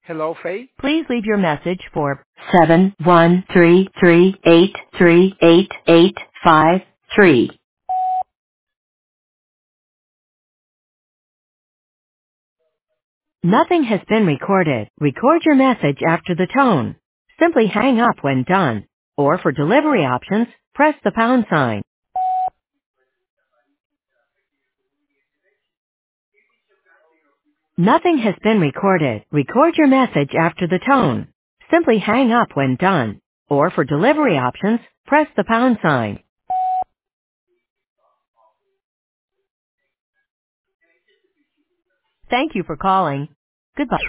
Hello, Faye. Please leave your message for 713383853. Nothing has been recorded. Record your message after the tone. Simply hang up when done. Or for delivery options, press the pound sign. Nothing has been recorded. Record your message after the tone. Simply hang up when done. Or for delivery options, press the pound sign. Thank you for calling. Goodbye.